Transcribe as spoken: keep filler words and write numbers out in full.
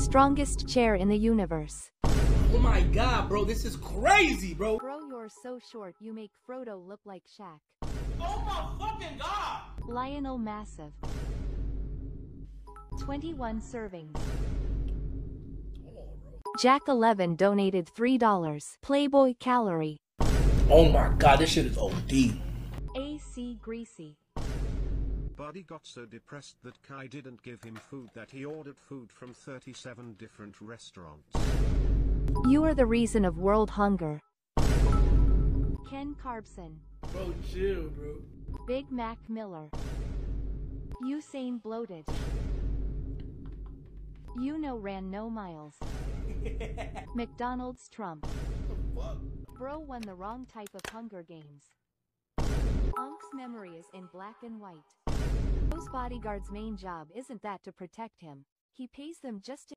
Strongest chair in the universe. Oh my god, bro, this is crazy, bro. Bro, you're so short you make Frodo look like Shaq. Oh my fucking god. Lionel Massive. twenty-one servings. Jack eleven donated three dollars. Playboy Calorie. Oh my god, this shit is O D. A C Greasy. Buddy got so depressed that Kai didn't give him food that he ordered food from thirty-seven different restaurants. You are the reason of world hunger. Ken Carbson. Bro, chill, bro. Big Mac Miller. Usain bloated. You know ran no miles. McDonald's Trump. Fuck. Bro won the wrong type of Hunger Games. Unc's memory is in black and white. Bro's bodyguard's main job isn't that to protect him. He pays them just to